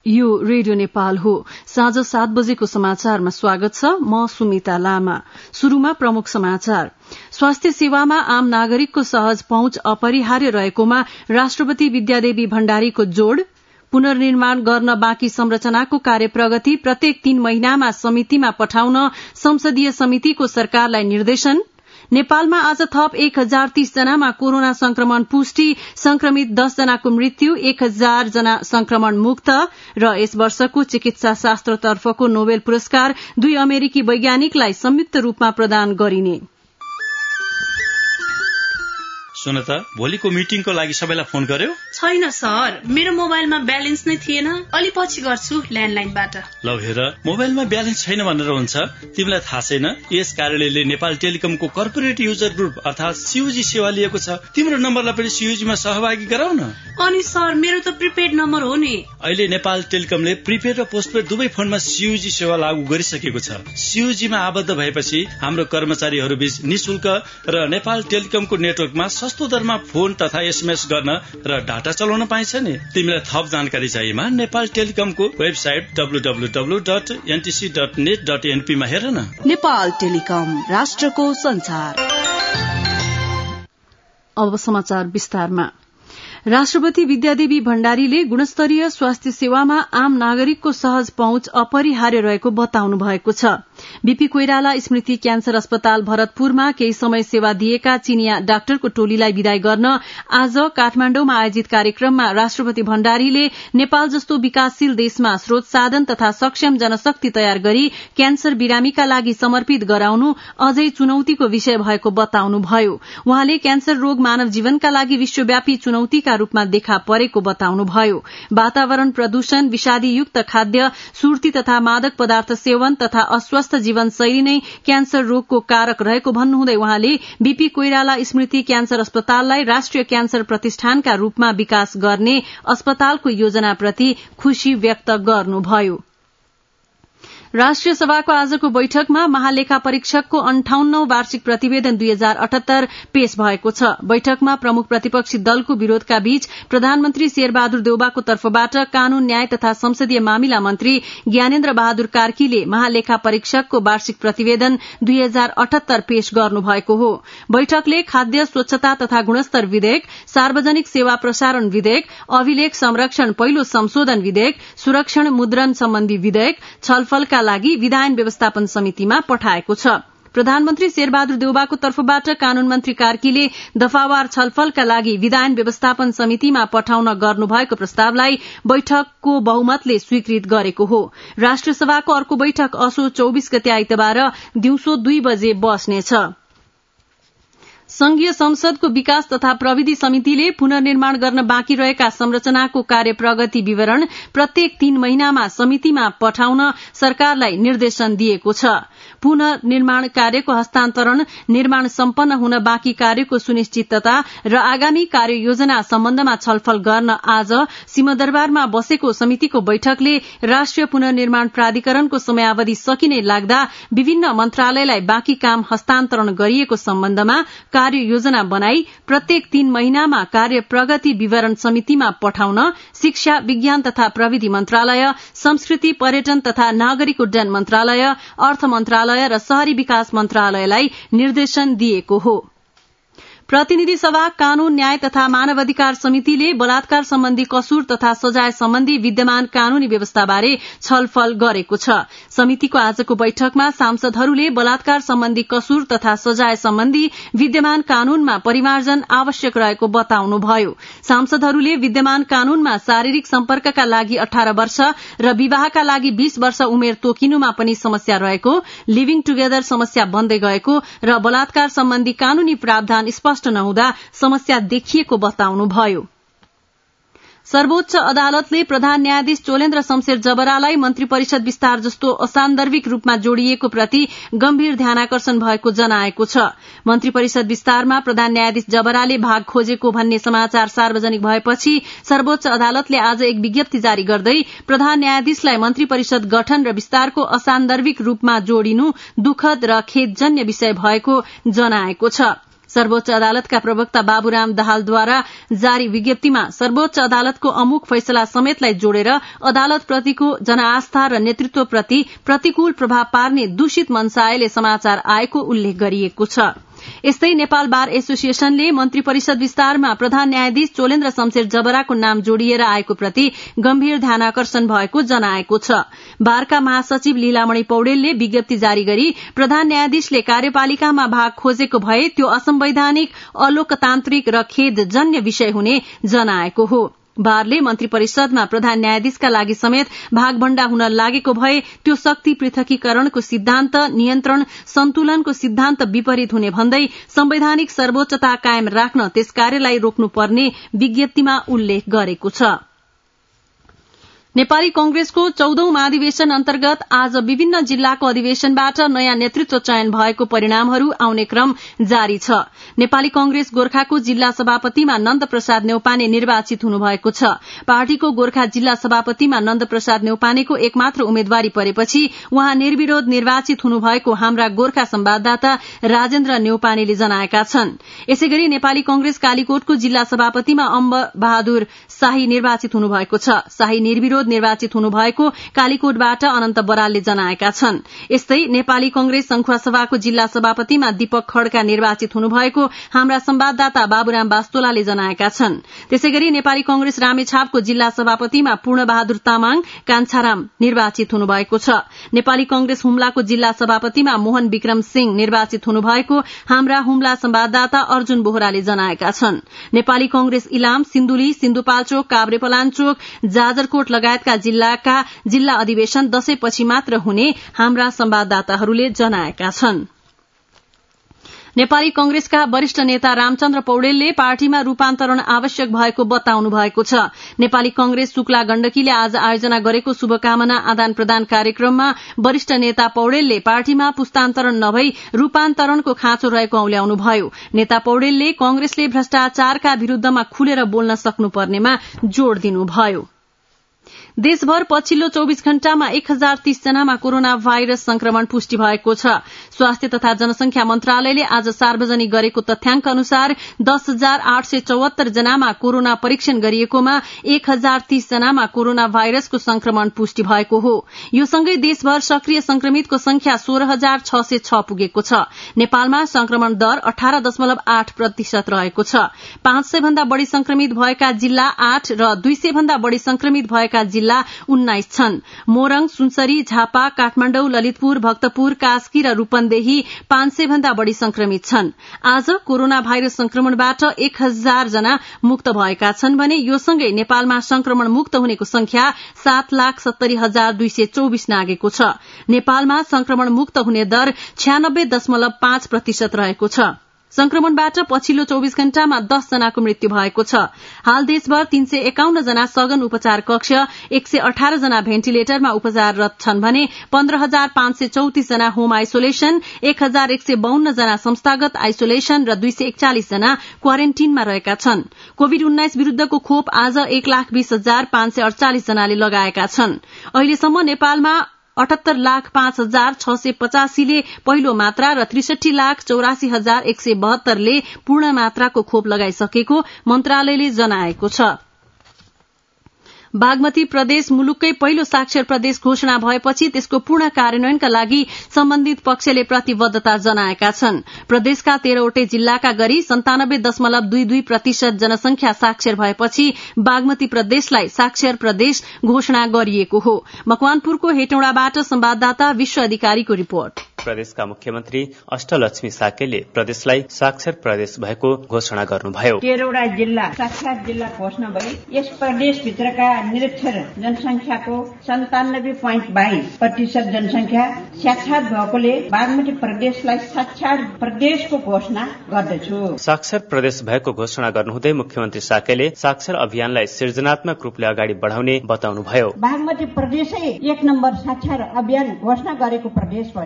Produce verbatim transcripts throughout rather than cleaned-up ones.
यो रेडियो नेपाल हो। साँझ सात बजेको समाचारमा स्वागत छ। म सुमिता लामा। शुरूमा प्रमुख समाचार। स्वास्थ्य सेवामा आम नागरिकको सहज पहुँच अपरिहार्य रहेकोमा राष्ट्रपति विद्यादेवी भण्डारीको जोड़। पुनर्निर्माण गर्न बाँकी संरचनाको कार्य प्रगति प्रत्येक तीन महिनामा समितिमा पठाउन संसदीय समितिको सरकारलाई निर्देशन। नेपालमा आज थप एक हजार तीस जनामा कोरोना संक्रमण पुष्टि, संक्रमित दस जनाको मृत्यु, एक हजार जना संक्रमण मुक्त। र यस वर्षको चिकित्सा शास्त्रतर्फको नोबेल पुरस्कार दुई अमेरिकी वैज्ञानिकलाई संयुक्त रूपमा प्रदान गरिने। सुन त, भोलिको मिटिङको लागि सबैलाई फोन गर्यो? छैन सर, मेरो मोबाइलमा ब्यालेन्स नै थिएन। अलि पछि गर्छु ल्यान्डलाइनबाट। ल हेर, मोबाइलमा ब्यालेन्स छैन भनेर हुन्छ? तिमीलाई थाहा छैन यस कार्यालयले नेपाल टेलिकमको कर्पोरेट युजर ग्रुप अर्थात सीयूजी सेवा लिएको छ। तिम्रो नम्बरलाई पनि सीयूजीमा सहभागी गराउन। अनि सर, मेरो त प्रिपेड नम्बर हो नि। अहिले नेपाल टेलिकमले प्रिपेड र पोस्टपेड दुवै फोनमा सीयूजी सेवा लागू गरिसकेको छ। सीयूजीमा आबद्ध भएपछि हाम्रो कर्मचारीहरू बीच निशुल्क र नेपाल टेलिकमको नेटवर्कमा सस्तो दरमा फोन तथा एसएमएस गर्न र डाटा चलाउन पाइन्छ नि। तिमीलाई थप जानकारी चाहिएमा नेपाल टेलिकमको website W W W dot NTC dot net dot NP मा हेर न। नेपाल टेलिकम, राष्ट्रको संचार। अब समाचार विस्तारमा। राष्ट्रपति विद्यादेवी भण्डारीले गुणस्तरीय स्वास्थ्य सेवामा आम नागरिकको सहज पहुँच अपरिहार्य रहेको बताउनु भएको छ। बीपी कोइराला स्मृति क्यान्सर अस्पताल भरतपुरमा केही समय सेवा दिएका चिनिया डाक्टरको टोलीलाई विदाई गर्न आज काठमाण्डुमा आयोजित कार्यक्रममा राष्ट्रपति भण्डारीले नेपाल जस्तो विकासशील देशमा स्रोत साधन तथा सक्षम जनशक्ति तयार गरी क्यान्सर बिरामीका लागि समर्पित गराउनु अझै चुनौतीको विषय भएको बताउनुभयो। उहाँले क्यान्सर रोग मानव जीवनका लागि विश्वव्यापी चुनौतीका रूपमा देखा परेको बताउनुभयो। वातावरण प्रदूषण, विषादीयुक्त खाद्य, सुर्ती तथा मादक पदार्थ सेवन तथा अस्वस्थ जीवनशैली नै क्यान्सर रोगको कारक रहेको भन्नुहुँदै उहाँले बीपी कोइराला स्मृति क्यान्सर अस्पताललाई राष्ट्रिय क्यान्सर प्रतिष्ठानका रूपमा विकास गर्ने अस्पतालको योजनाप्रति खुशी व्यक्त गर्नुभयो। राष्ट्रिय सभाको आजको बैठकमा महालेखा परीक्षकको अन्ठाउन्नौ वार्षिक प्रतिवेदन दुई हजार अठहत्तर पेश भएको छ। बैठकमा प्रमुख प्रतिपक्षी दलको विरोधका बीच प्रधानमन्त्री शेरबहादुर देउबाको तर्फबाट कानून, न्याय तथा संसदीय मामिला मन्त्री ज्ञानेन्द्र बहादुर कार्कीले महालेखा परीक्षकको वार्षिक प्रतिवेदन दुई हजार अठहत्तर पेश गर्नुभएको हो। बैठकले खाद्य स्वच्छता तथा गुणस्तर विधेयक, सार्वजनिक सेवा प्रसारण विधेयक, अभिलेख संरक्षण पहिलो संशोधन विधेयक, सुरक्षण मुद्रण सम्बन्धी विधेयक छलफलका लागि विधायन व्यवस्थापन समितिमा पठाएको छ। प्रधानमन्त्री शेरबहादुर देउबाको तर्फबाट कानून मन्त्री कार्कीले दफावार छलफलका लागि विधायन व्यवस्थापन समितिमा पठाउन गर्नुभएको प्रस्तावलाई बैठकको बहुमतले स्वीकृत गरेको हो। राष्ट्रिय सभाको अर्को बैठक असो चौबीस गते आइतबार दिउँसो दुई बजे बस्नेछ। संघीय संसदको विकास तथा प्रविधि समितिले पुनर्निर्माण गर्न बाँकी रहेका संरचनाको कार्य प्रगति विवरण प्रत्येक तीन महिनामा समितिमा पठाउन सरकारलाई निर्देशन दिएको छ। पुनर्निर्माण कार्यको हस्तान्तरण, निर्माण सम्पन्न हुन बाँकी कार्यको सुनिश्चितता र आगामी कार्ययोजना सम्बन्धमा छलफल गर्न आज सिंहदरबारमा बसेको समितिको बैठकले राष्ट्रिय पुनर्निर्माण प्राधिकरणको समयावधि सकिने लाग्दा विभिन्न मन्त्रालयलाई बाँकी काम हस्तान्तरण गरिएको सम्बन्धमा कार्ययोजना बनाई प्रत्येक तीन महिनामा कार्य प्रगति विवरण समितिमा पठाउन शिक्षा, विज्ञान तथा प्रविधि मन्त्रालय, संस्कृति, पर्यटन तथा नागरिक उड्डयन मन्त्रालय, अर्थ मन्त्रालय र शहरी विकास मन्त्रालयलाई निर्देशन दिएको हो। प्रतिनिधि सभा कानून, न्याय तथा मानव अधिकार समितिले बलात्कार सम्बन्धी कसुर तथा सजाय सम्बन्धी विद्यमान कानूनी व्यवस्थाबारे छलफल गरेको छ। समितिको आजको बैठकमा सांसदहरूले बलात्कार सम्बन्धी कसुर तथा सजाय सम्बन्धी विद्यमान कानूनमा परिमार्जन आवश्यक रहेको बताउनुभयो। सांसदहरूले विद्यमान कानूनमा शारीरिक सम्पर्कका लागि अठार वर्ष र विवाहका लागि बीस वर्ष उमेर तोकिनुमा पनि समस्या रहेको, लिभिङ टुगेदर समस्या बन्दै गएको र बलात्कार सम्बन्धी कानूनी प्रावधान स्पष्ट नहुँदा समस्या देखिएको बताउनुभयो। सर्वोच्च अदालतले प्रधान न्यायाधीश चोलेन्द्र शमशेर जबरालाई मन्त्री परिषद विस्तार जस्तो असान्दर्भिक रूपमा जोडिएको प्रति गम्भीर ध्यानाकर्षण भएको जनाएको छ। मन्त्री परिषद विस्तारमा प्रधान न्यायाधीश जबराले भाग खोजेको भन्ने समाचार सार्वजनिक भएपछि सर्वोच्च अदालतले आज एक विज्ञप्ति जारी गर्दै प्रधान न्यायाधीशलाई मन्त्री परिषद गठन र विस्तारको असान्दर्भिक रूपमा जोडिनु दुःखद र खेदजन्य विषय भएको जनाएको छ। सर्वोच्च अदालतका प्रवक्ता बाबुराम दाहालद्वारा जारी विज्ञप्तिमा सर्वोच्च अदालतको अमुक फैसला समेतलाई जोडेर अदालतप्रतिको जनआस्था र नेतृत्वप्रति प्रतिकूल प्रभाव पार्ने दूषित मनसायले समाचार आएको उल्लेख गरिएको छ। यस्तै नेपाल बार एसोसिएशनले मन्त्री परिषद विस्तारमा प्रधान न्यायाधीश चोलेन्द्र शमशेर जबराको नाम जोडिएर आएको प्रति गम्भीर ध्यानाकर्षण भएको जनाएको छ। बारका महासचिव लीलामणि पौडेलले विज्ञप्ति जारी गरी प्रधान न्यायाधीशले कार्यपालिकामा भाग खोजेको भए त्यो असंवैधानिक, अलोकतान्त्रिक र खेदजन्य विषय हुने जनाएको हो। बारले मन्त्री परिषदमा प्रधान न्यायाधीशका लागि समेत भागभण्डा हुन लागेको भए त्यो शक्ति पृथकीकरणको सिद्धान्त, नियन्त्रण सन्तुलनको सिद्धान्त विपरीत हुने भन्दै संवैधानिक सर्वोच्चता कायम राख्न त्यस कार्यलाई रोक्नुपर्ने विज्ञप्तिमा उल्लेख गरेको छ। नेपाली कंग्रेसको चौधौं महाधिवेशन अन्तर्गत आज विभिन्न जिल्लाको अधिवेशनबाट नयाँ नेतृत्व चयन भएको परिणामहरू आउने क्रम जारी छ। नेपाली कंग्रेस गोर्खाको जिल्ला सभापतिमा नन्द प्रसाद न्यौपाने निर्वाचित हुनुभएको छ। पार्टीको गोर्खा जिल्ला सभापतिमा नन्द प्रसाद न्यौपानेको एकमात्र उम्मेद्वारी परेपछि उहाँ निर्विरोध निर्वाचित हुनुभएको हाम्रा गोर्खा संवाददाता राजेन्द्र न्यौपानेले जनाएका छन्। यसैगरी नेपाली कंग्रेस कालीकोटको जिल्ला सभापतिमा अम्ब बहादुर शाही निर्वाचित हुनुभएको छ। शाही निर्विरोध निर्वाचित हुनुभएको कालीकोटबाट अनन्त बरालले जनाएका छन्। यस्तै नेपाली कंग्रेस संखुवासभाको जिल्ला सभापतिमा दीपक खड्का निर्वाचित हुनुभएको हाम्रा संवाददाता बाबुराम बास्तोलाले जनाएका छन्। त्यसैगरी नेपाली कंग्रेस रामेछापको जिल्ला सभापतिमा पूर्णबहादुर तामाङ कान्छाराम निर्वाचित हुनुभएको छ। नेपाली कंग्रेस हुम्लाको जिल्ला सभापतिमा मोहन विक्रम सिंह निर्वाचित हुनुभएको हाम्रा हुम्ला संवाददाता अर्जुन बोहराले जनाएका छन्। नेपाली कंग्रेस इलाम, सिन्धुली, सिन्धुपाल्चोक, काभ्रेपलाञ्चोक, जाजरकोट लगायतका जिल्लाका जिल्ला अधिवेशन दशैंपछि मात्र हुने हाम्रा संवाददाताहरूले जनाएका छन्। नेपाली कंग्रेसका वरिष्ठ नेता रामचन्द्र पौडेलले पार्टीमा रूपान्तरण आवश्यक भएको बताउनु भएको छ। नेपाली कंग्रेस शुक्ला गण्डकीले आज आयोजना गरेको शुभकामना आदान प्रदान कार्यक्रममा वरिष्ठ नेता पौडेलले पार्टीमा पुस्तान्तरण नभई रूपान्तरणको खाँचो रहेको औल्याउनुभयो। नेता पौडेलले कंग्रेसले भ्रष्टाचारका विरूद्धमा खुलेर बोल्न सक्नुपर्नेमा जोड़ दिनुभयो। देशभर पछिल्लो चौबीस घण्टामा एक हजार तीस जनामा कोरोना भाइरस संक्रमण पुष्टि भएको छ। स्वास्थ्य तथा जनसंख्या मन्त्रालयले आज सार्वजनिक गरेको तथ्याङ्क अनुसार दस हजार आठ सय चौहत्तर जनामा कोरोना परीक्षण गरिएकोमा एक हजार तीस जनामा कोरोना भाइरसको संक्रमण पुष्टि भएको हो। यो सँगै देशभर सक्रिय संक्रमितको संख्या सोह्र हजार छ सय छ पुगेको छ। नेपालमा संक्रमण दर अठार दशमलव आठ प्रतिशत रहेको छ। पाँच सय भन्दा बढ़ी संक्रमित भएका जिल्ला आठ र दुई सय भन्दा बढ़ी संक्रमित भएका जिल्ला उन्नाइस छन्। मोरङ, सुनसरी, झापा, काठमाडौँ, ललितपुर, भक्तपुर, कास्की र रूपन्देही पाँच सय भन्दा बढ़ी संक्रमित छन्। आज कोरोना भाइरस संक्रमणबाट एक हजार जना मुक्त भएका छन् भने यो सँगै नेपालमा संक्रमण मुक्त हुनेको संख्या सात लाख सत्तरी हजार दुई सय चौबिस नागेको छ। नेपालमा संक्रमण मुक्त हुने दर छ्यानब्बे दशमलव पाँच प्रतिशत रहेको छ। संक्रमणबाट पछिल्लो चौबीस घण्टामा दस जनाको मृत्यु भएको छ। हाल देशभर तीन सय एकाउन्न जना सघन उपचार कक्ष, एक सय अठार जना भेन्टिलेटरमा उपचाररत छन् भने पन्ध्र हजार पाँच सय चौतिस जना होम आइसोलेशन, एक हजार एक सय बाहन्न जना संस्थागत आइसोलेशन र दुई सय एकचालिस जना क्वारेन्टीनमा रहेका छन्। कोविड उन्नाइस विरूद्धको खोप आज एक लाख बीस हजार पाँच सय अड़चालिस जनाले लगाएका छन्। अहिलेसम्म नेपालमा अठहत्तर लाख पाँच हजार छ सय पचासीले पहिलो मात्रा र त्रिसठी लाख चौरासी हजार एक सय बहत्तरले पूर्ण मात्राको खोप लगाइसकेको मन्त्रालयले जनाएको छ। बागमती प्रदेश मुलुककै पहिलो साक्षर प्रदेश घोषणा भएपछि त्यसको पूर्ण कार्यान्वयनका लागि सम्बन्धित पक्षले प्रतिबद्धता जनाएका छन्। प्रदेशका तेह्रवटै जिल्लाका गरी सन्तानब्बे दशमलव दुई दुई प्रतिशत जनसंख्या साक्षर भएपछि बागमती प्रदेशलाई साक्षर प्रदेश घोषणा गरिएको हो। मकवानपुरको हेटौँडाबाट संवाददाता विश्व अधिकारीको रिपोर्ट। प्रदेशका मुख्यमन्त्री अष्टलक्ष्मी साकेले प्रदेशलाई साक्षर प्रदेश भएको घोषणा गर्नुभयो। तेह्रवटा जिल्ला साक्षर जिल्ला घोषणा भई यस प्रदेशभित्रका निरक्षर जनसंख्याको सन्तानब्बे पोइन्ट बाइस प्रतिशत जनसंख्या साक्षर भएकोले बागमती प्रदेशलाई साक्षर प्रदेशको घोषणा गर्दछु। साक्षर प्रदेश भएको घोषणा गर्नुहुँदै मुख्यमन्त्री साकेले साक्षर अभियानलाई सृजनात्मक रूपले अगाडि बढाउने बताउनुभयो। बागमती प्रदेशै एक नम्बर साक्षर अभियान घोषणा गरेको प्रदेश पनि अझै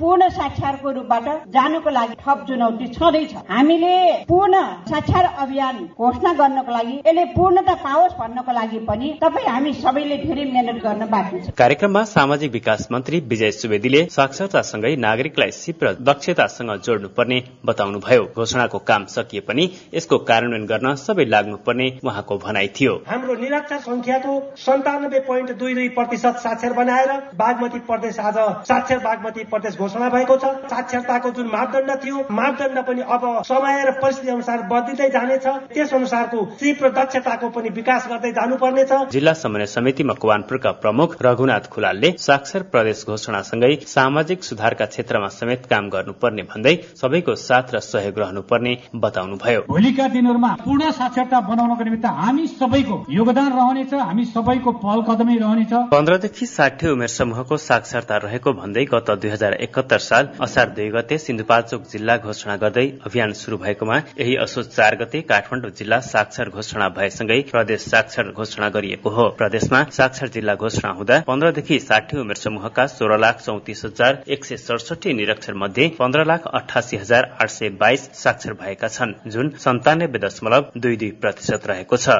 पूर्ण साक्षरको रूपबाट जानुको लागि थप चुनौती छँदैछ। हामीले पूर्ण साक्षर अभियान घोषणा गर्नको लागि, यसले पूर्णता पाओस् भन्नको लागि पनि तपाईँ हामी सबैले धेरै मेहनत गर्न बाँकी छ। कार्यक्रममा सामाजिक विकास मन्त्री विजय सुवेदीले साक्षरतासँगै नागरिकलाई सिप र दक्षतासँग जोड्नुपर्ने बताउनुभयो। घोषणाको काम सकिए पनि यसको कार्यान्वयन गर्न सबै लाग्नुपर्ने उहाँको भनाइ थियो। हाम्रो निरक्षर संख्याको सन्तानब्बे पोइन्ट दुई दुई प्रतिशत साक्षर बनाएर बागमती प्रदेश आज साक्षर बागमती प्रदेश घोषणा भएको छ। साक्षरताको जुन मापदण्ड थियो, मापदण्ड पनि अब समय र परिस्थिति अनुसार बदलिँदै जानेछ। त्यस अनुसारको सिप र दक्षताको पनि विकास गर्दै जानुपर्नेछ। जिल्ला समन्वय समिति मकवानपुरका प्रमुख रघुनाथ खुलालले साक्षर प्रदेश घोषणासँगै सामाजिक सुधारका क्षेत्रमा समेत काम गर्नुपर्ने भन्दै सबैको साथ र सहयोग रहनुपर्ने बताउनुभयो। भोलिका दिनहरूमा पूर्ण साक्षरता बनाउनको निमित्त हामी सबैको योगदान रहनेछ, हामी सबैको पहल कदमी रहनेछ। पन्ध्रदेखि साठी उमेर समूहको साक्षरता रहेको भन्दै गत दुई हजार एकहत्तर साल असार दुई गते सिन्धुपाल्चोक जिल्ला घोषणा गर्दै अभियान शुरू भएकोमा यही असोज चार गते काठमाडौँ जिल्ला साक्षर घोषणा भएसँगै प्रदेश साक्षर घोषणा गरिएको हो। प्रदेशमा साक्षर जिल्ला घोषणा हुँदा पन्ध्रदेखि साठी उमेर समूहका सोह्र लाख चौतिस हजार एक सय सडसठी निरक्षर मध्ये पन्ध्र लाख अठासी हजार आठ सय बाइस साक्षर भएका छन्, जुन सन्तानब्बे दशमलव दुई दुई प्रतिशत रहेको छ।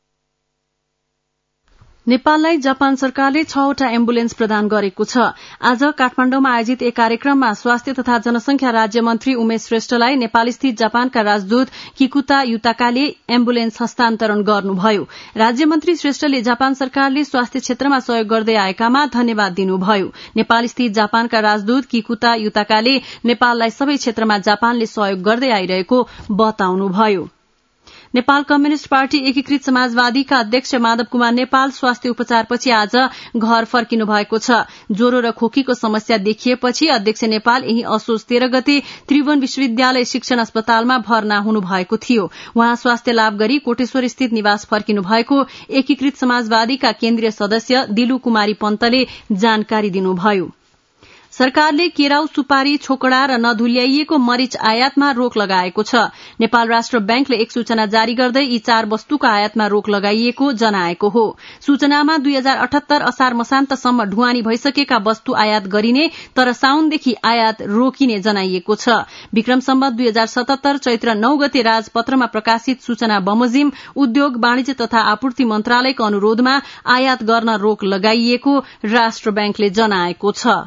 नेपाललाई जापान सरकारले छवटा एम्बुलेन्स प्रदान गरेको छ। आज काठमाडौँमा आयोजित एक कार्यक्रममा स्वास्थ्य तथा जनसंख्या राज्य मन्त्री उमेश श्रेष्ठलाई नेपालस्थित जापानका राजदूत किकुता युताकाले एम्बुलेन्स हस्तान्तरण गर्नुभयो। राज्य मन्त्री श्रेष्ठले जापान सरकारले स्वास्थ्य क्षेत्रमा सहयोग गर्दै आएकामा धन्यवाद दिनुभयो। नेपालस्थित जापानका राजदूत किकुता युताकाले नेपाललाई सबै क्षेत्रमा जापानले सहयोग गर्दै आइरहेको बताउनुभयो। नेपाल कम्युनिष्ट पार्टी एकीकृत समाजवादीका अध्यक्ष माधव कुमार नेपाल स्वास्थ्य उपचारपछि आज घर फर्किनु भएको छ। ज्वरो र खोकीको समस्या देखिएपछि अध्यक्ष नेपाल यही असोज तेह्र गते त्रिभुवन विश्वविद्यालय शिक्षण अस्पतालमा भर्ना हुनु भएको थियो। उहाँ स्वास्थ्य लाभ गरी कोटेश्वर स्थित निवास फर्किनु भएको एकीकृत समाजवादीका केन्द्रीय सदस्य दिलु कुमारी पन्तले जानकारी दिनुभयो। सरकारले केराउ, सुपारी, छोकडा र नधुल्याइएको मरिच आयातमा रोक लगाएको छ। नेपाल राष्ट्र बैंकले एक सूचना जारी गर्दै यी चार वस्तुको आयातमा रोक लगाइएको जनाएको हो। सूचनामा दुई हजार अठहत्तर असार मसान्तसम्म ढुवानी भइसकेका वस्तु आयात गरिने तर साउनदेखि आयात रोकिने जनाइएको छ। विक्रम सम्वत दुई हजार सतहत्तर चैत्र नौ गते राजपत्रमा प्रकाशित सूचना बमोजिम उद्योग, वाणिज्य तथा आपूर्ति मन्त्रालयको अनुरोधमा आयात गर्न रोक लगाइएको राष्ट्र बैंकले जनाएको छ।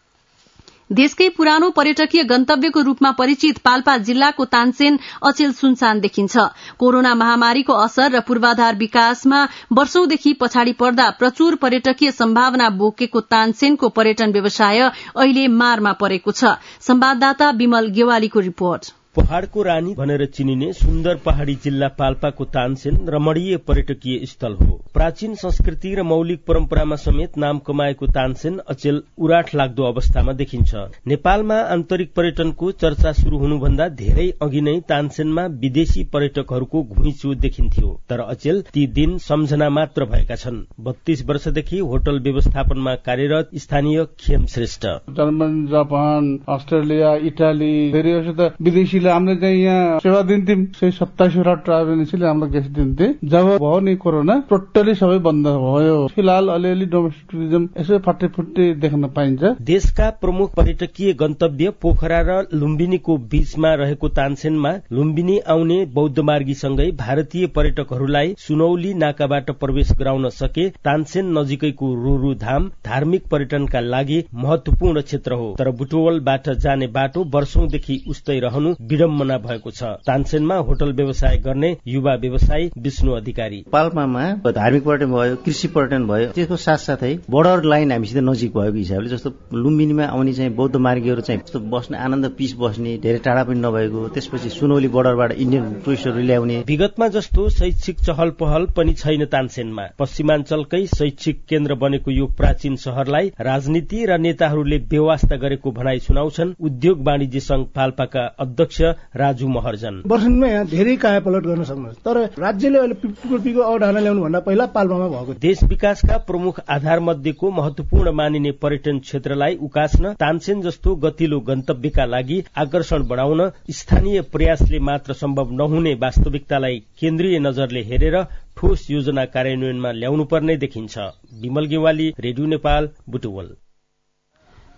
देशकै पुरानो पर्यटकीय गन्तव्यको रूपमा परिचित पाल्पा जिल्लाको तानसेन अचेल सुनसान देखिन्छ। कोरोना महामारीको असर र पूर्वाधार विकासमा वर्षौंदेखि पछाडि पर्दा प्रचुर पर्यटकीय सम्भावना बोकेको तानसेनको पर्यटन व्यवसाय अहिले मारमा परेको छ। संवाददाता विमल गेवालीको रिपोर्ट। पहाड़को रानी भनेर चिनिने सुन्दर पहाड़ी जिल्ला पाल्पाको तानसेन रमणीय पर्यटकीय स्थल हो। प्राचीन संस्कृति र मौलिक परम्परामा समेत नाम कमाएको तानसेन अचेल उराठ लाग्दो अवस्थामा देखिन्छ। नेपालमा आन्तरिक पर्यटनको चर्चा शुरू हुनुभन्दा धेरै अघि नै तानसेनमा विदेशी पर्यटकहरूको घुइँचो देखिन्थ्यो, तर अचेल ती दिन सम्झना मात्र भएका छन्। बत्तीस वर्षदेखि होटल व्यवस्थापनमा कार्यरत स्थानीय Khem Shrestha. German, Japan, Australia, Italy धेरै वर्ष त विदेशी हामीले चाहिँ यहाँ सेवा दिन्थ्यौं। सय सत्ताइसवटा ट्राभल एजेन्सीले हामीलाई गेस्ट दिन्थे। जब भयो नि कोरोना, टोटली सबै बन्द भयो। फिलहाल अलिअलि डोमेस्टिक टुरिज्म यसो फाटेफुट्टे देख्न पाइन्छ। देशका प्रमुख पर्यटकीय गन्तव्य पोखरा र लुम्बिनीको बीचमा रहेको तानसेनमा लुम्बिनी आउने बौद्ध मार्गीसँगै भारतीय पर्यटकहरूलाई सुनौली नाकाबाट प्रवेश गराउन सके तानसेन नजिकैको रुरु धाम धार्मिक पर्यटनका लागि महत्वपूर्ण क्षेत्र हो। तर बुटवलबाट जाने बाटो वर्षौंदेखि उस्तै रहनु विडम्बना भएको छ। तानसेनमा होटल व्यवसाय गर्ने युवा व्यवसायी विष्णु अधिकारी। पाल्पामा धार्मिक पर्यटन भयो, कृषि पर्यटन भयो, त्यसको साथसाथै बोर्डर लाइन हामीसित नजिक भएको हिसाबले जस्तो लुम्बिनीमा आउने चाहिँ बौद्ध मार्गीहरू चाहिँ जस्तो बस्ने आनन्द पीस बस्ने, धेरै टाढा पनि नभएको, त्यसपछि सुनौली बोर्डरबाट इन्डियन टुरिस्टहरू ल्याउने। विगतमा जस्तो शैक्षिक चहल पहल पनि छैन तानसेनमा। पश्चिमाञ्चलकै शैक्षिक केन्द्र बनेको यो प्राचीन शहरलाई राजनीति र नेताहरूले बेवास्ता गरेको भनाई सुनाउँछन् उद्योग वाणिज्य संघ पाल्पाका अध्यक्ष राजु महर्जन। वर्षमा यहाँ धेरै कायापलट गर्न सक्नुहुन्छ, तर राज्यले अहिले पिपीको अवधारणा ल्याउनु भन्दा पहिला पाल्पामा भएको। देश विकासका प्रमुख आधार मध्येको महत्वपूर्ण मानिने पर्यटन क्षेत्रलाई उकास्न तानसेन जस्तो गतिलो गन्तव्यका लागि आकर्षण बढाउन स्थानीय प्रयासले मात्र सम्भव नहुने वास्तविकतालाई केन्द्रीय नजरले हेरेर ठोस योजना कार्यान्वयनमा ल्याउनुपर्ने देखिन्छ। विमल गेवाली, रेडियो नेपाल, बुटवल।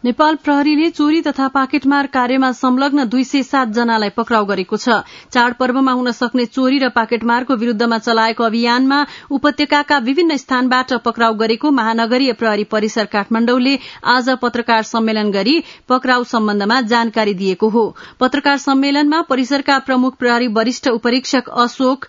नेपाल प्रहरीले चोरी तथा पाकेटमार कार्यमा संलग्न दुई सय सात जनालाई पक्राउ गरेको छ। चाडपर्वमा हुन सक्ने चोरी र पाकेटमारको विरूद्धमा चलाएको अभियानमा उपत्यकाका विभिन्न स्थानबाट पक्राउ गरेको महानगरीय प्रहरी परिसर काठमाडौँले आज पत्रकार सम्मेलन गरी पक्राउ सम्बन्धमा जानकारी दिएको हो। पत्रकार सम्मेलनमा परिसरका प्रमुख प्रहरी वरिष्ठ उपरीक्षक अशोक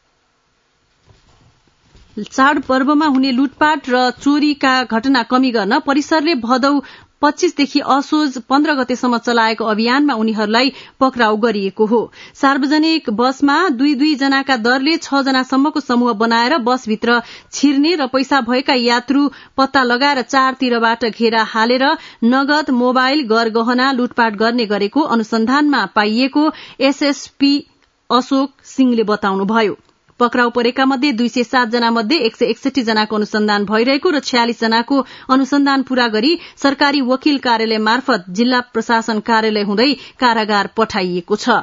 चाडपर्वमा हुने लुटपाट र चोरीका घटना कमी गर्न परिसरले भदौ पच्चीसदेखि असोज पन्ध्र गतेसम्म चलाएको अभियानमा उनीहरूलाई पक्राउ गरिएको हो। सार्वजनिक बसमा दुई दुई जनाका दरले छ जनासम्मको समूह बनाएर बसभित्र छिर्ने र पैसा भएका यात्रु पत्ता लगाएर चारतिरबाट घेरा हालेर नगद मोबाइल गरगहना लुटपाट गर्ने गरेको अनुसन्धानमा पाइएको एसएसपी अशोक सिंहले बताउनुभयो। पक्राउ परेका मध्ये दुई सय सात जना मध्ये एक सय एकसठी जनाको अनुसन्धान भइरहेको र छयालिस जनाको अनुसन्धान पूरा गरी सरकारी वकिल कार्यालय मार्फत जिल्ला प्रशासन कार्यालय हुँदै कारागार पठाइएको छ।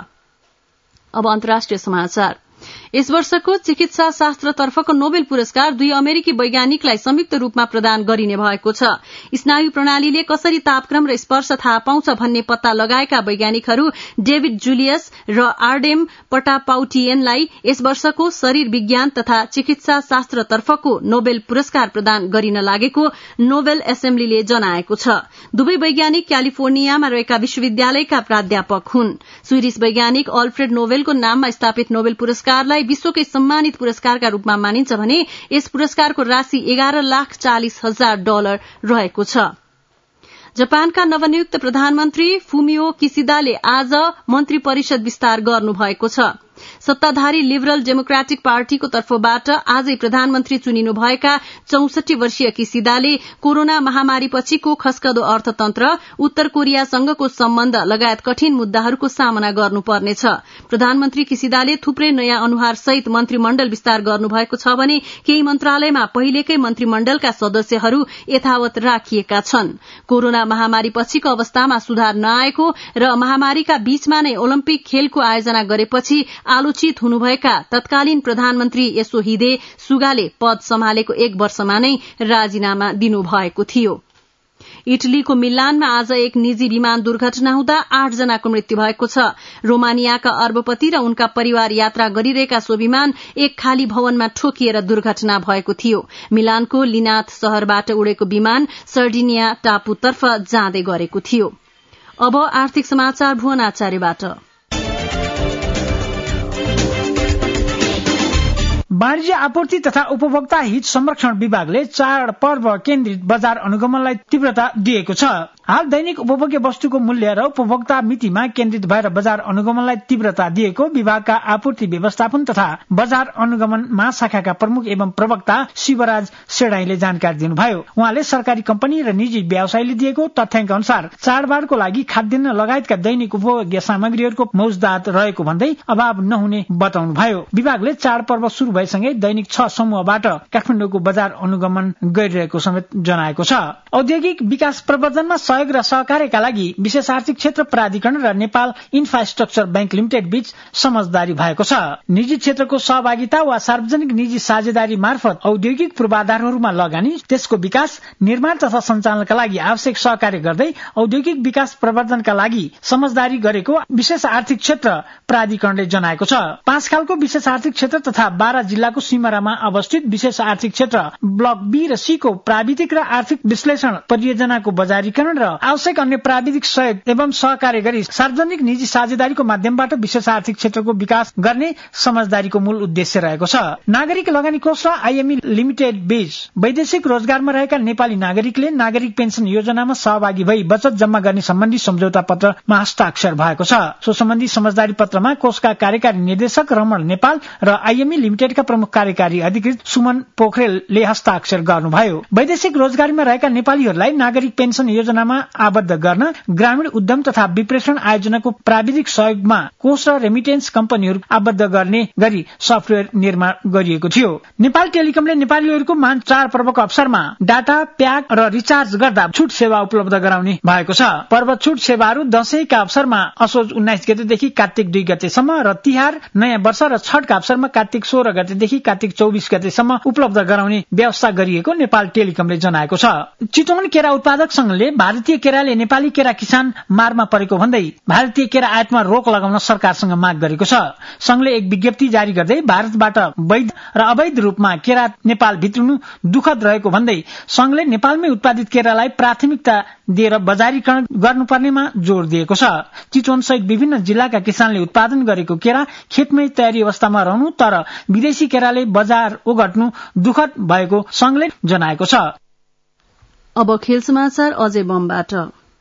अब अन्तर्राष्ट्रिय समाचार। यस वर्षको चिकित्सा शास्त्रतर्फको नोबेल पुरस्कार दुई अमेरिकी वैज्ञानिकलाई संयुक्त रूपमा प्रदान गरिने भएको छ। स्नायु प्रणालीले कसरी तापक्रम र स्पर्श थाहा पाउँछ भन्ने पत्ता लगाएका वैज्ञानिकहरू डेभिड जुलियस र आर्डेम पटापाउटियनलाई यस वर्षको शरीर विज्ञान तथा चिकित्सा शास्त्रतर्फको नोबेल पुरस्कार प्रदान गरिन लागेको नोबेल एसेम्ब्लीले जनाएको छ। दुवै वैज्ञानिक क्यालिफोर्नियामा रहेका विश्वविद्यालयका प्राध्यापक हुन्। स्विडिश वैज्ञानिक अल्फ्रेड नोबेलको नाममा स्थापित नोबेल पुरस्कारलाई विश्वकै सम्मानित पुरस्कारका रूपमा मानिन्छ भने यस पुरस्कारको राशि एघार लाख चालिस हजार डलर रहेको छ। जापानका नवनियुक्त प्रधानमन्त्री फुमियो किसिदाले आज मन्त्री परिषद विस्तार गर्नुभएको छ। सत्ताधारी लिबरल डेमोक्रेटिक पार्टीको तर्फबाट आजै प्रधानमन्त्री चुनिनुभएका चौसठी वर्षीय किसिदाले कोरोना महामारीपछिको खस्कदो अर्थतन्त्र, उत्तर कोरियासँगको सम्बन्ध लगायत कठिन मुद्दाहरूको सामना गर्नुपर्नेछ। प्रधानमन्त्री किसिदाले थुप्रै नयाँ अनुहार सहित मन्त्रीमण्डल विस्तार गर्नुभएको छ भने केही मन्त्रालयमा पहिलेकै मन्त्रीमण्डलका सदस्यहरू यथावत राखिएका छन्। कोरोना महामारीपछिको अवस्थामा सुधार नआएको र महामारीका बीचमा नै ओलम्पिक खेलको आयोजना गरेपछि आलोचित हुनुभएका तत्कालीन प्रधानमन्त्री यसोहिदे सुगाले पद सम्हालेको एक वर्षमा नै राजीनामा दिनुभएको थियो। इटलीको मिलानमा आज एक निजी विमान दुर्घटना हुँदा आठ जनाको मृत्यु भएको छ। रोमानियाका अर्बपति र उनका परिवार यात्रा गरिरहेका सो विमान एक खाली भवनमा ठोकिएर दुर्घटना भएको थियो। मिलानको लिनाथ शहरबाट उडेको विमान सर्डिनिया टापुतर्फ जाँदै गरेको थियो। अब आर्थिक समाचार भुवन आचार्यबाट। वाणिज्य आपूर्ति तथा उपभोक्ता हित संरक्षण विभागले चाडपर्व केन्द्रित बजार अनुगमनलाई तीव्रता दिएको छ। हाल दैनिक उपभोग्य वस्तुको मूल्य र उपभोक्ता मितिमा केन्द्रित भएर बजार अनुगमनलाई तीव्रता दिएको विभागका आपूर्ति व्यवस्थापन तथा बजार अनुगमन महाशाखाका प्रमुख एवं प्रवक्ता शिवराज सेडाईले जानकारी दिनुभयो। उहाँले सरकारी कम्पनी र निजी व्यवसायीले दिएको तथ्याङ्क अनुसार चाडबाडको लागि खाद्यान्न लगायतका दैनिक उपभोग्य सामग्रीहरूको मौजदात रहेको भन्दै अभाव नहुने बताउनुभयो। विभागले चाडपर्व शुरू भएसँगै दैनिक छ समूहबाट काठमाडौँको बजार अनुगमन गरिरहेको समेत जनाएको छ। औद्योगिक विकास प्रवर्धनमा सहयोग र सहकार्यका लागि विशेष आर्थिक क्षेत्र प्राधिकरण र नेपाल इन्फ्रास्ट्रक्चर बैंक लिमिटेड बीच समझदारी भएको छ। निजी क्षेत्रको सहभागिता वा सार्वजनिक निजी साझेदारी मार्फत औद्योगिक पूर्वाधारहरूमा लगानी, त्यसको विकास, निर्माण तथा सञ्चालनका लागि आवश्यक सहकार्य गर्दै औद्योगिक विकास प्रवर्धनका लागि समझदारी गरेको विशेष आर्थिक क्षेत्र प्राधिकरणले जनाएको छ। पाँच खालको विशेष आर्थिक क्षेत्र तथा बाह्र जिल्लाको सिमरामा अवस्थित विशेष आर्थिक क्षेत्र ब्लक बी र सी को प्राविधिक र आर्थिक विश्लेषण परियोजनाको बजारीकरण र आवश्यक अन्य प्राविधिक सहयोग एवं सहकार्य गरी सार्वजनिक निजी साझेदारीको माध्यमबाट विशेष आर्थिक क्षेत्रको विकास गर्ने समझदारीको मूल उद्देश्य रहेको छ। नागरिक लगानी कोष र आईएमई लिमिटेड बीच वैदेशिक रोजगारमा रहेका नेपाली नागरिकले नागरिक पेन्सन योजनामा सहभागी भई बचत जम्मा गर्ने सम्बन्धी सम्झौता पत्रमा हस्ताक्षर भएको छ। सो सम्बन्धी समझदारी पत्रमा कोषका कार्यकारी निर्देशक रमण नेपाल र आईएमई लिमिटेडका प्रमुख कार्यकारी अधिकृत सुमन पोखरेलले हस्ताक्षर गर्नुभयो। वैदेशिक रोजगारीमा रहेका नेपालीहरूलाई नागरिक पेन्सन योजनामा आबद्ध गर्न ग्रामीण उद्यम तथा विप्रेषण आयोजनाको प्राविधिक सहयोगमा कोष र रेमिटेन्स कम्पनीहरू आबद्ध गर्ने गरी सफ्टवेयर निर्माण गरिएको थियो। नेपाल टेलिकमले नेपालीहरूको मान चाडपर्वको अवसरमा डाटा प्याक र रिचार्ज गर्दा छुट सेवा उपलब्ध गराउने भएको छ। पर्व छुट सेवाहरू दशैंका अवसरमा असोज उन्नाइस गतेदेखि कार्तिक दुई गतेसम्म र तिहार, नयाँ वर्ष र छठका अवसरमा कार्तिक सोह्र गते गतेदेखि कार्तिक चौबिस गतेसम्म उपलब्ध गराउने व्यवस्था गरिएको नेपाल टेलिकमले जनाएको छ। चितवन केरा उत्पादक संघले भारतीय केराले नेपाली केरा किसान मारमा परेको भन्दै भारतीय केरा आयातमा रोक लगाउन सरकारसँग माग गरेको छ। संघले एक विज्ञप्ति जारी गर्दै भारतबाट वैध र अवैध रूपमा केरा नेपाल भित्रिनु दुःखद रहेको भन्दै संघले नेपालमै उत्पादित केरालाई प्राथमिकता दिएर बजारीकरण गर्नुपर्नेमा जोड़ दिएको छ। चितवन सहित विभिन्न जिल्लाका किसानले उत्पादन गरेको केरा खेतमै तयारी अवस्थामा रहनु तर विदेशी केराले बजार ओगट्नु दुःखद भएको संघले जनाएको छ। अब खेल समाचार अजय बमबाट।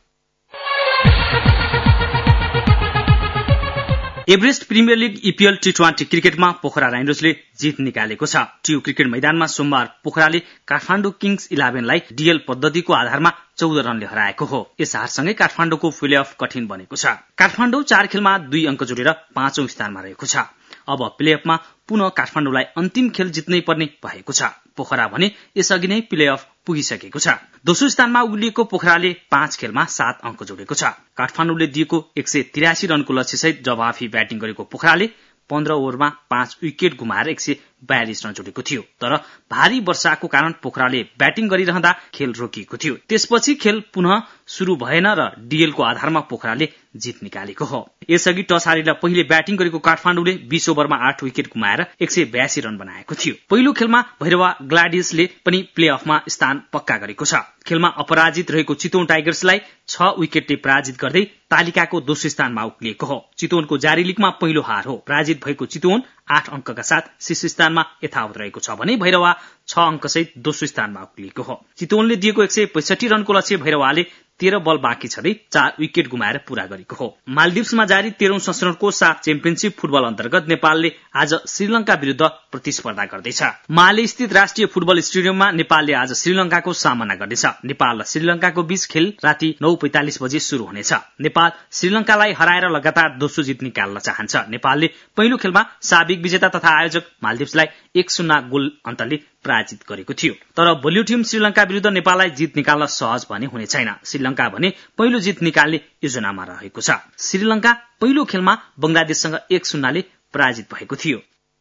Everest Premier League EPL T twenty क्रिकेटमा पोखरा राइनर्सले जित निकालेको छ। टियु क्रिकेट मैदानमा सोमबार पोखराले काठमाडौँ किङ्स इलेभेनलाई डीएल पद्धतिको आधारमा चौध रनले हराएको हो। यस हारसँगै काठमाडौँको प्लेअफ कठिन बनेको छ। काठमाडौँ चार खेलमा दुई अंक जोडेर पाँचौं स्थानमा रहेको छ। अब प्लेअफमा पुनः काठमाडौँलाई अन्तिम खेल जित्नै पर्ने भएको छ। पोखरा भने यसअघि नै प्लेअफ पुगिसकेको छ। दोस्रो स्थानमा उक्लिएको पोखराले पाँच खेलमा सात अंक जोडेको छ। काठमाडौँले दिएको एक सय तिरासी रनको लक्ष्यसहित जवाफी ब्याटिङ गरेको पोखराले पन्ध्र ओभरमा पाँच विकेट गुमाएर एक सय बयालिस रन जोडेको थियो। तर भारी वर्षाको कारण पोखराले ब्याटिङ गरिरहँदा खेल रोकिएको थियो। त्यसपछि खेल पुनः शुरू भएन र डीएलको आधारमा पोखराले जित निकालेको हो। यसअघि टस हारेर पहिले ब्याटिङ गरेको काठमाडौँले बीस ओभरमा आठ विकेट गुमाएर एक सय बयासी रन बनाएको थियो। पहिलो खेलमा भैरवा ग्लाडियसले पनि प्लेअफमा स्थान पक्का गरेको छ। खेलमा अपराजित रहेको चितवन टाइगर्सलाई छ विकेटले पराजित गर्दै तालिकाको दोस्रो स्थानमा उक्लिएको हो। चितवनको जारी लीगमा पहिलो हार हो। पराजित भएको चितवन आठ अंकका साथ शीर्ष स्थानमा यथावत रहेको छ भने भैरवा छ अंकसहित दोस्रो स्थानमा उक्लिएको हो। चितवनले दिएको एक सय पैंसठी रनको लक्ष्य भैरवाले तेह्र बल बाँकी छँदै चार विकेट गुमाएर पूरा गरेको हो। मालदिप्समा जारी तेह्रौं संस्करणको साफ चेम्पियनशीप फुटबल अन्तर्गत नेपालले आज श्रीलंका विरूद्ध प्रतिस्पर्धा गर्दैछ। माले स्थित राष्ट्रिय फुटबल स्टेडियममा नेपालले आज श्रीलंकाको सामना गर्नेछ। नेपाल र श्रीलंकाको बीच खेल राति नौ पैंतालिस बजे शुरू हुनेछ। नेपाल श्रीलंकालाई हराएर लगातार दोस्रो जित निकाल्न चाहन्छ। नेपालले पहिलो खेलमा साबिक विजेता तथा आयोजक मालदिप्सलाई एक शून्य गोल अन्तरले पराजित गरेको थियो। तर बलियो टिम श्रीलंका विरूद्ध नेपाललाई जित निकाल्न सहज भने हुने छैन। श्रीलंका भने पहिलो जित निकाल्ने योजनामा रहेको छ। श्रीलंका पहिलो खेलमा बंगलादेशसँग एक शून्यले पराजित भएको थियो।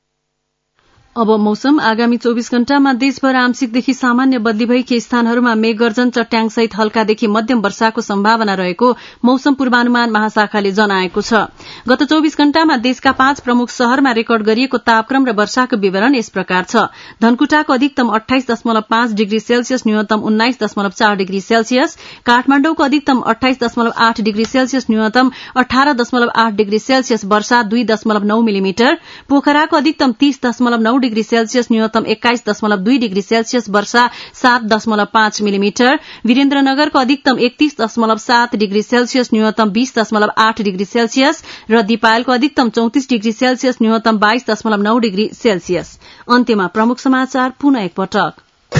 अब मौसम। आगामी चौबीस घण्टामा देशभर आंशिकदेखि सामान्य बदली भई केही स्थानहरूमा मेघगर्जन चट्याङसहित हल्कादेखि मध्यम वर्षाको सम्भावना रहेको मौसम पूर्वानुमान महाशाखाले जनाएको छ। गत चौबीस घण्टामा देशका पाँच प्रमुख शहरमा रेकर्ड गरिएको तापक्रम र वर्षाको विवरण यस प्रकार छ। धनकुटाको अधिकतम अठाइस दशमलव पाँच डिग्री सेल्सियस, न्यूनतम उन्नाइस दशमलव चार डिग्री सेल्सियस। काठमाडौँको अधिकतम अठाइस दशमलव आठ डिग्री सेल्सियस, न्यूनतम अठारह दशमलव आठ डिग्री सेल्सियस, वर्षा दुई दशमलव नौ मिलिमिटर। पोखराको अधिकतम तीस दशमलव नौ डिग्री सेल्सियस, न्यूनतम एक्काइस दशमलव दुई डिग्री सेल्सियस, वर्षा सात दशमलव पाँच मिलिमिटर। वीरेन्द्रनगरको अधिकतम एकतीस दशमलव सात डिग्री सेल्सियस, न्यूनतम बीस दशमलव आठ डिग्री सेल्सियस र दिपायलको अधिकतम चौतिस डिग्री सेल्सियस, न्यूनतम बाइस दशमलव नौ डिग्री सेल्सियस। अन्त्यमा प्रमुख समाचार पुनः एकपटक।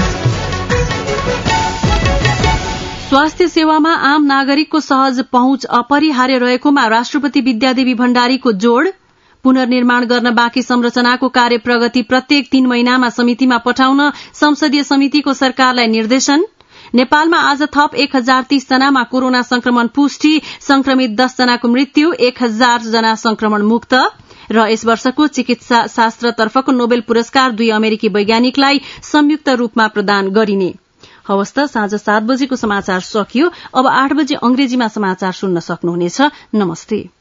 स्वास्थ्य सेवामा आम नागरिकको सहज पहुँच अपरिहार्य रहेकोमा राष्ट्रपति विद्यादेवी भण्डारीको जोड़। पुनर्निर्माण गर्न बाँकी संरचनाको कार्य प्रगति प्रत्येक तीन महिनामा समितिमा पठाउन संसदीय समितिको सरकारलाई निर्देशन। नेपालमा आज थप एक हजार तीस जनामा कोरोना संक्रमण पुष्टि, संक्रमित दस जनाको मृत्यु, एक हजार जना संक्रमण मुक्त। र यस वर्षको चिकित्सा शास्त्रतर्फको नोबेल पुरस्कार दुई अमेरिकी वैज्ञानिकलाई संयुक्त रूपमा प्रदान गरिने। हवस् त, साँझ सात बजेको समाचार सकियो। अब आठ बजे अंग्रेजीमा समाचार सुन्न सक्नुहुनेछ। नमस्ते।